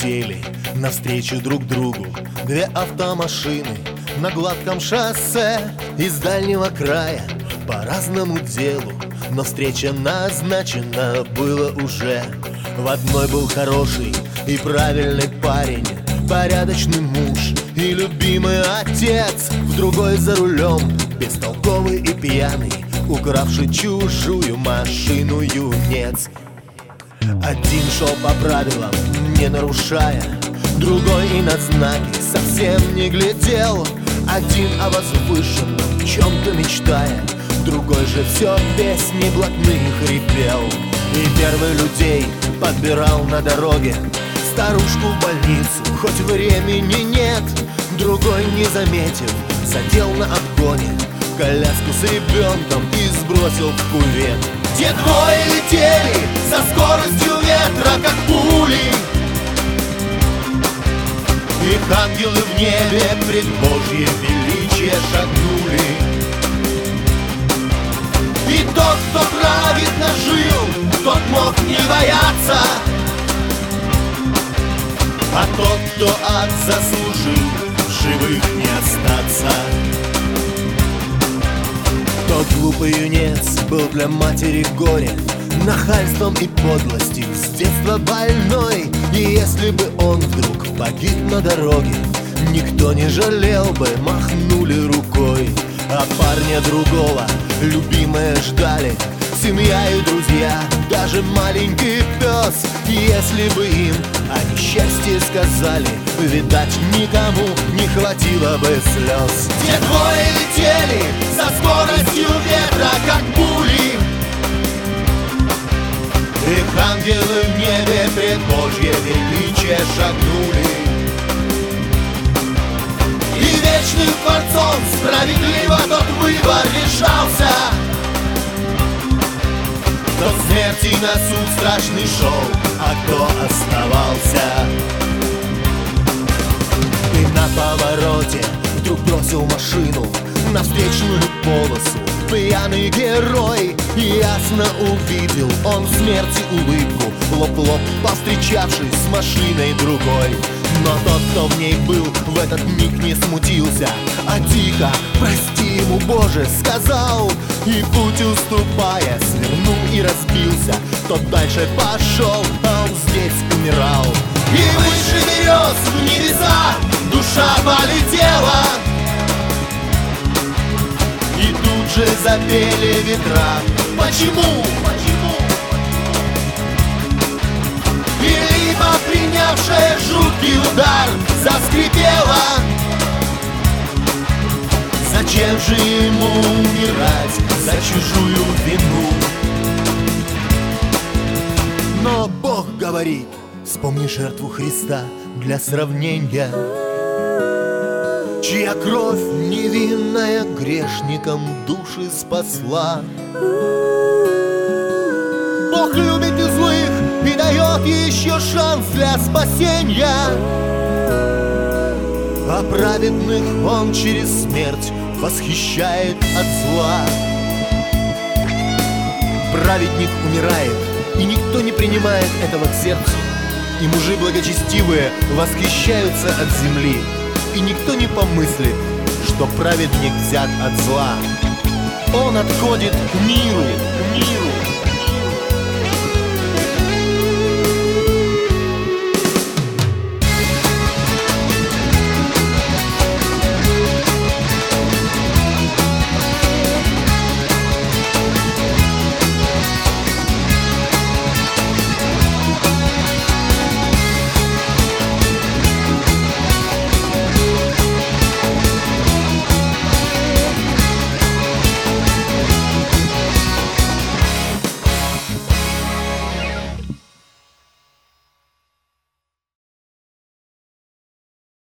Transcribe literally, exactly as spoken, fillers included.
летели навстречу друг другу две автомашины на гладком шоссе из дальнего края по разному делу, но встреча назначена была уже. В одной был хороший и правильный парень, порядочный муж и любимый отец, в другой за рулем бестолковый и пьяный, укравший чужую машину юнец. Один шел по правилам, не нарушая, другой и на знаки совсем не глядел. Один о возвышенном чем-то мечтая, другой же все песни блатные хрипел. И первый людей подбирал на дороге старушку в больницу, хоть времени нет. Другой, не заметив, задел на обгоне коляску с ребенком и сбросил в кювет. Те двое летели со скоростью ветра, как пули. Их ангелы в небе пред Божье величие шагнули. И тот, кто праведно жил, тот мог не бояться, а тот, кто ад заслужил, в живых не остаться. Тот глупый юнец был для матери горе, нахальством и подлостью с детства больной. И если бы он вдруг погиб на дороге, никто не жалел бы, махнули рукой. А парня другого любимые ждали семья и друзья, даже маленький пес. Если бы им о несчастье сказали, видать, никому не хватило бы слез. Те двое летели со скоростью ветра, как пули. Их ангелы в небе пред Божье величие шагнули. И вечным Творцом справедливо тот выбор решался. Кто смерти на суд страшный шел, а кто оставался. И на повороте вдруг бросил машину на встречную полосу пьяный герой. Ясно увидел он в смерти улыбку, лоб-лоб повстречавшись с машиной другой. Но тот, кто в ней был, в этот миг не смутился, а тихо «Прости ему, Боже!» сказал. И путь уступая, свернул и разбился. Тот дальше пошел, а он здесь умирал. И выше берез в небеса душа полетела. И тут же запели ветра. Почему? Почему? И либо принявшая жуткий удар заскрипела. Зачем же ему умирать за чужую вину? Но Бог говорит: вспомни жертву Христа для сравнения, чья кровь невинная грешникам души спасла. Бог любит и злых и дает еще шанс для спасения, а праведных Он через смерть восхищает от зла. Праведник умирает, и никто не принимает этого к сердцу. И мужи благочестивые восхищаются от земли, и никто не помыслит, что праведник взят от зла. Он отходит к миру, к миру.